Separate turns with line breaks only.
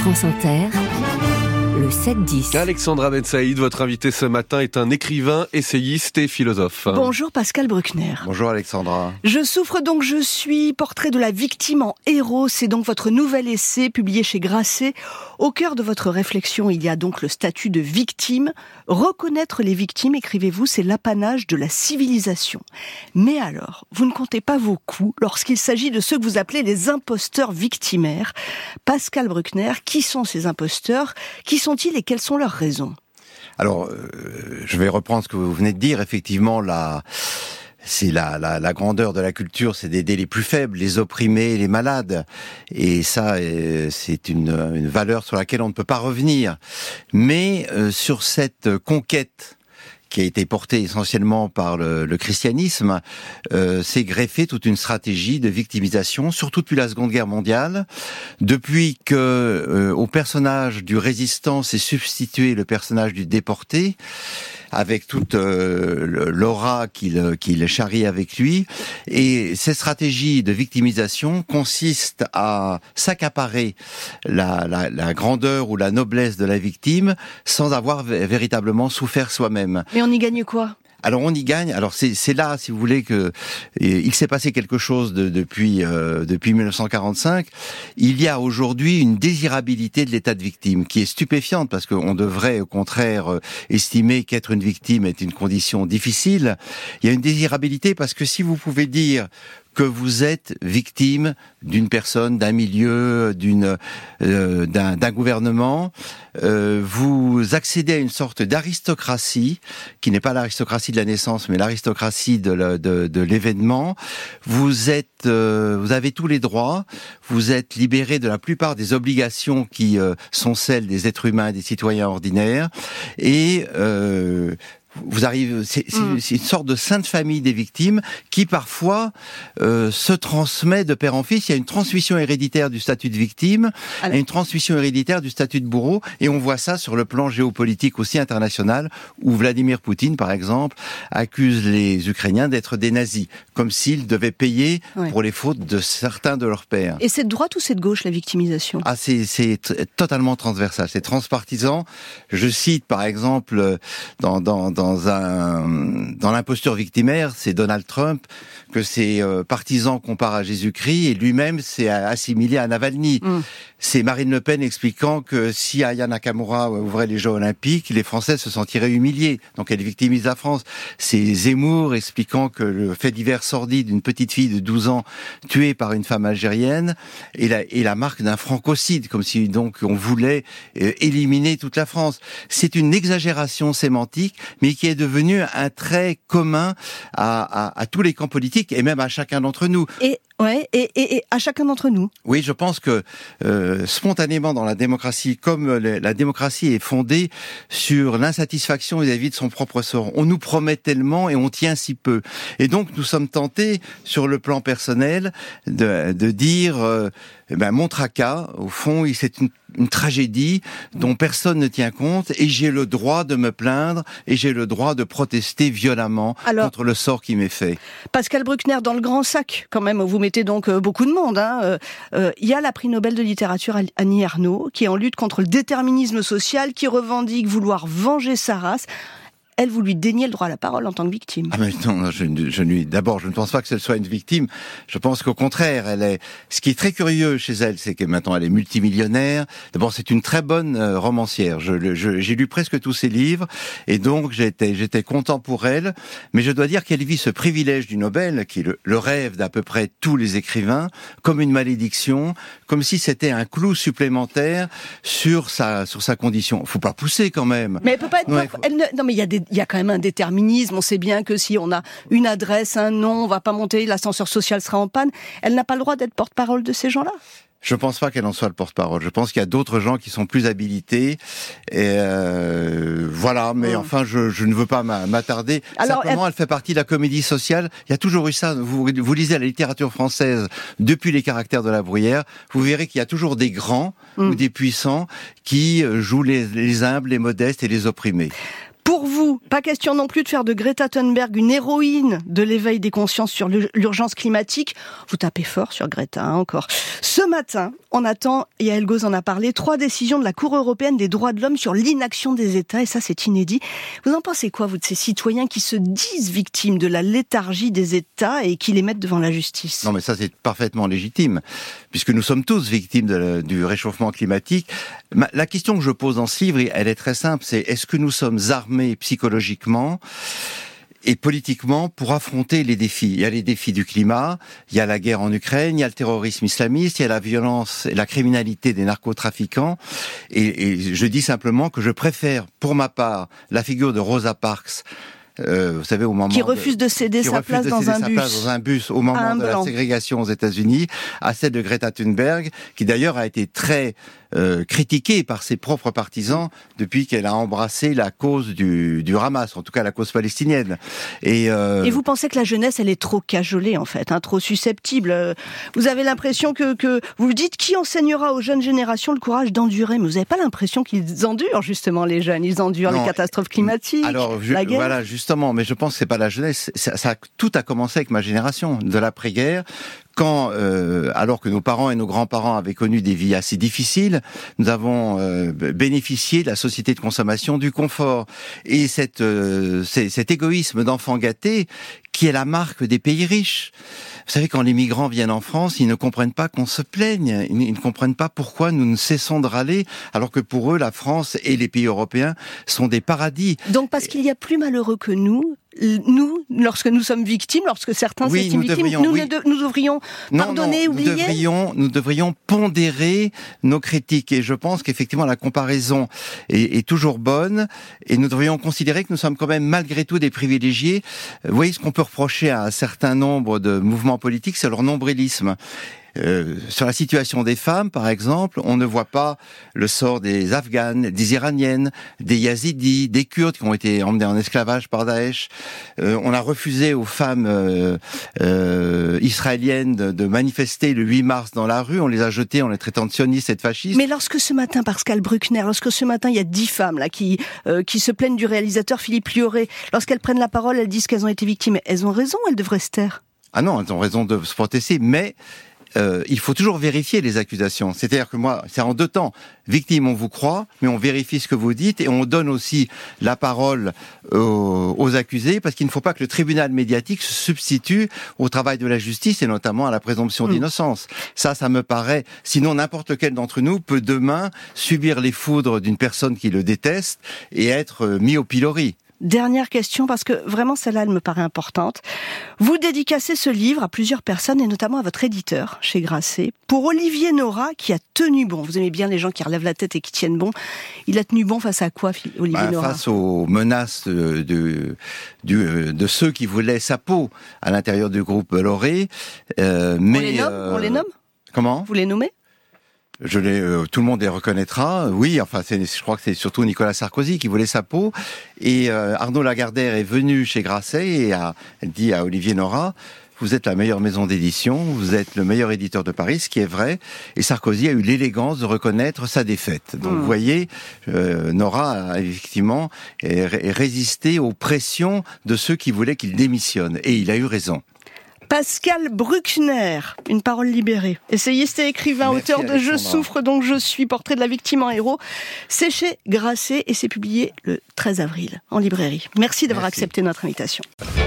France Inter, le 7-10.
Alexandra Ben Saïd, votre invitée ce matin, est un écrivain, essayiste et philosophe.
Bonjour Pascal Bruckner.
Bonjour Alexandra.
Je souffre donc je suis, portrait de la victime en héros. C'est donc votre nouvel essai publié chez Grasset. Au cœur de votre réflexion, il y a donc le statut de victime. Reconnaître les victimes, écrivez-vous, c'est l'apanage de la civilisation. Mais alors, vous ne comptez pas vos coups lorsqu'il s'agit de ceux que vous appelez les imposteurs victimaires. Pascal Bruckner, qui sont ces imposteurs ? Qui sont-ils et quelles sont leurs raisons ?
Alors, je vais reprendre ce que vous venez de dire. Effectivement, c'est la grandeur de la culture, c'est d'aider les plus faibles, les opprimés, les malades. Et ça, c'est une valeur sur laquelle on ne peut pas revenir. Mais sur cette conquête qui a été portée essentiellement par le christianisme, s'est greffée toute une stratégie de victimisation, surtout depuis la Seconde Guerre mondiale, depuis que au personnage du résistant s'est substitué le personnage du déporté, avec toute l'aura qu'il charrie avec lui. Et cette stratégie de victimisation consiste à s'accaparer la grandeur ou la noblesse de la victime sans avoir véritablement souffert soi-même.
Mais on y gagne quoi ?
Alors on y gagne. Alors c'est là, si vous voulez, que il s'est passé quelque chose depuis 1945. Il y a aujourd'hui une désirabilité de l'état de victime qui est stupéfiante, parce qu'on devrait au contraire estimer qu'être une victime est une condition difficile. Il y a une désirabilité parce que si vous pouvez dire que vous êtes victime d'une personne, d'un milieu, d'un gouvernement, vous accédez à une sorte d'aristocratie qui n'est pas l'aristocratie de la naissance, mais l'aristocratie de l'événement. Vous avez tous les droits, vous êtes libéré de la plupart des obligations qui sont celles des êtres humains, des citoyens ordinaires, et vous arrivez, c'est une sorte de sainte famille des victimes qui parfois se transmet de père en fils. Il y a une transmission héréditaire du statut de victime et une transmission héréditaire du statut de bourreau, et on voit ça sur le plan géopolitique aussi international, où Vladimir Poutine, par exemple, accuse les Ukrainiens d'être des nazis, comme s'ils devaient payer pour les fautes de certains de leurs pères.
Et c'est de droite ou c'est de gauche, la victimisation ?
Ah, c'est totalement transversal, c'est transpartisan. Je cite par exemple dans l'imposture victimaire, c'est Donald Trump que ses partisans comparent à Jésus-Christ, et lui-même s'est assimilé à Navalny. C'est Marine Le Pen expliquant que si Aya Nakamura ouvrait les Jeux Olympiques, les Français se sentiraient humiliés. Donc elle victimise la France. C'est Zemmour expliquant que le fait divers sordide d'une petite fille de 12 ans tuée par une femme algérienne est la marque d'un francocide, comme si donc on voulait éliminer toute la France. C'est une exagération sémantique, mais qui est devenue un trait commun à tous les camps politiques et même à chacun d'entre nous.
Et à chacun d'entre nous.
Oui, je pense que spontanément dans la démocratie, comme la démocratie est fondée sur l'insatisfaction vis-à-vis de son propre sort, on nous promet tellement et on tient si peu. Et donc nous sommes tentés, sur le plan personnel, de dire mon tracas, au fond, c'est une tragédie dont personne ne tient compte, et j'ai le droit de me plaindre et j'ai le droit de protester violemment contre le sort qui m'est fait.
Pascal Bruckner, dans le grand sac, quand même, vous mettez donc beaucoup de monde. Il y a la prix Nobel de littérature Annie Ernaux, qui est en lutte contre le déterminisme social, qui revendique vouloir venger sa race. Elle, vous lui déniez le droit à la parole en tant que victime.
Ah mais non, d'abord, je ne pense pas que ce soit une victime. Je pense qu'au contraire, ce qui est très curieux chez elle, c'est que maintenant elle est multimillionnaire. D'abord, c'est une très bonne romancière. J'ai lu presque tous ses livres, et donc j'étais content pour elle. Mais je dois dire qu'elle vit ce privilège du Nobel, qui est le rêve d'à peu près tous les écrivains, comme une malédiction, comme si c'était un clou supplémentaire sur sa condition. Faut pas pousser quand même.
Mais elle peut pas être. Non, mais il y a quand même un déterminisme. On sait bien que si on a une adresse, un nom, on va pas monter, l'ascenseur social sera en panne. Elle n'a pas le droit d'être porte-parole de ces gens-là.
Je pense pas qu'elle en soit le porte-parole. Je pense qu'il y a d'autres gens qui sont plus habilités. Et voilà, mais enfin, je ne veux pas m'attarder. Alors, simplement, elle fait partie de la comédie sociale. Il y a toujours eu ça. Vous lisez la littérature française depuis les Caractères de la Bruyère. Vous verrez qu'il y a toujours des grands ou des puissants qui jouent les humbles, les modestes et les opprimés.
Pour vous, pas question non plus de faire de Greta Thunberg une héroïne de l'éveil des consciences sur l'urgence climatique. Vous tapez fort sur Greta, encore. Ce matin, on attend, Yael Gauze en a parlé, 3 décisions de la Cour européenne des droits de l'homme sur l'inaction des États, et ça c'est inédit. Vous en pensez quoi, vous, de ces citoyens qui se disent victimes de la léthargie des États et qui les mettent devant la justice?
Non mais ça c'est parfaitement légitime, puisque nous sommes tous victimes du réchauffement climatique. La question que je pose dans ce livre, elle est très simple, c'est est-ce que nous sommes armés psychologiquement et politiquement pour affronter les défis? Il y a les défis du climat, il y a la guerre en Ukraine, il y a le terrorisme islamiste, il y a la violence et la criminalité des narcotrafiquants. Et je dis simplement que je préfère, pour ma part, la figure de Rosa Parks, vous savez, au moment
qui refuse de céder sa place dans un bus
au moment de la ségrégation aux États-Unis, à celle de Greta Thunberg, qui d'ailleurs a été très critiquée par ses propres partisans depuis qu'elle a embrassé la cause du Hamas, en tout cas la cause palestinienne. Et
vous pensez que la jeunesse, elle est trop cajolée en fait, trop susceptible. Vous avez l'impression que vous dites qui enseignera aux jeunes générations le courage d'endurer, mais vous n'avez pas l'impression qu'ils endurent justement, les jeunes, ils endurent les catastrophes climatiques, la guerre.
Voilà, justement, mais je pense que c'est pas la jeunesse. Tout a commencé avec ma génération de l'après-guerre. Quand, alors que nos parents et nos grands-parents avaient connu des vies assez difficiles, nous avons bénéficié de la société de consommation, du confort. Et cet égoïsme d'enfant gâté qui est la marque des pays riches. Vous savez, quand les migrants viennent en France, ils ne comprennent pas qu'on se plaigne. Ils ne comprennent pas pourquoi nous ne cessons de râler, alors que pour eux, la France et les pays européens sont des paradis.
Donc parce qu'il y a plus malheureux que nous, lorsque nous sommes victimes, lorsque certains s'estiment victimes, nous devrions pardonner, oublier.
Nous devrions pondérer nos critiques. Et je pense qu'effectivement, la comparaison est toujours bonne. Et nous devrions considérer que nous sommes quand même malgré tout des privilégiés. Vous voyez, ce qu'on peut reprocher à un certain nombre de mouvements politiques, c'est leur nombrilisme. Sur la situation des femmes, par exemple, on ne voit pas le sort des Afghanes, des Iraniennes, des Yazidis, des Kurdes qui ont été emmenés en esclavage par Daesh. On a refusé aux femmes israéliennes de manifester le 8 mars dans la rue. On les a jetées en les traitant de sionistes et de fascistes.
Mais lorsque ce matin, Pascal Bruckner, il y a 10 femmes là qui se plaignent du réalisateur Philippe Lioré, lorsqu'elles prennent la parole, elles disent qu'elles ont été victimes. Elles ont raison, elles devraient se taire.
Ah non, elles ont raison de se protester, mais il faut toujours vérifier les accusations. C'est-à-dire que moi, c'est en 2 temps. Victime, on vous croit, mais on vérifie ce que vous dites et on donne aussi la parole aux accusés, parce qu'il ne faut pas que le tribunal médiatique se substitue au travail de la justice et notamment à la présomption d'innocence. Ça me paraît... Sinon, n'importe lequel d'entre nous peut demain subir les foudres d'une personne qui le déteste et être mis au pilori.
Dernière question, parce que vraiment celle-là, elle me paraît importante. Vous dédicacez ce livre à plusieurs personnes, et notamment à votre éditeur, chez Grasset, pour Olivier Nora, qui a tenu bon. Vous aimez bien les gens qui relèvent la tête et qui tiennent bon. Il a tenu bon face à quoi, Olivier Nora ?
Face aux menaces de ceux qui voulaient sa peau à l'intérieur du groupe Bolloré.
On les nomme ?
Comment ?
Vous les nommez ?
Tout le monde les reconnaîtra. Oui, enfin, je crois que c'est surtout Nicolas Sarkozy qui voulait sa peau. Et Arnaud Lagardère est venu chez Grasset et a dit à Olivier Nora: vous êtes la meilleure maison d'édition, vous êtes le meilleur éditeur de Paris, ce qui est vrai. Et Sarkozy a eu l'élégance de reconnaître sa défaite. Donc, vous voyez, Nora a effectivement résisté aux pressions de ceux qui voulaient qu'il démissionne. Et il a eu raison.
Pascal Bruckner, une parole libérée. Essayiste et écrivain, auteur de Je souffre donc je suis, portrait de la victime en héros. C'est chez Grasset et c'est publié le 13 avril en librairie. Merci d'avoir accepté notre invitation.